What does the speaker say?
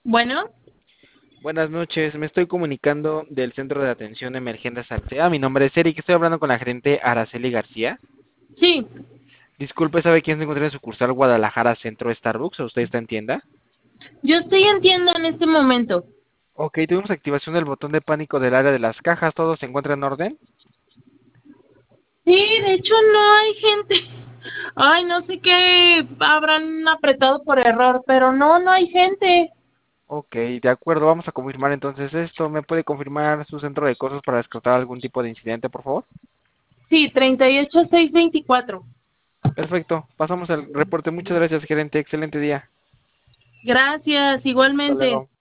Bueno, Buenas noches, me estoy comunicando del Centro de Atención Emergente Salcea. Mi nombre es Eric, estoy hablando con la gerente Araceli García. sí, Disculpe, ¿sabe quién se encuentra en sucursal Guadalajara Centro Starbucks? ¿O usted está en tienda? yo estoy en tienda en este momento. Ok, tuvimos activación del botón de pánico del área de las cajas, ¿todo se encuentra en orden? Sí, de hecho no hay gente. Ay, no sé qué habrán apretado por error, pero no hay gente. Ok, de acuerdo, vamos a confirmar entonces esto. ¿Me puede confirmar su centro de cosas para descartar algún tipo de incidente, por favor? Sí, 38624. Perfecto, pasamos al reporte. Muchas gracias, gerente. Excelente día. Gracias, Hasta igualmente. luego.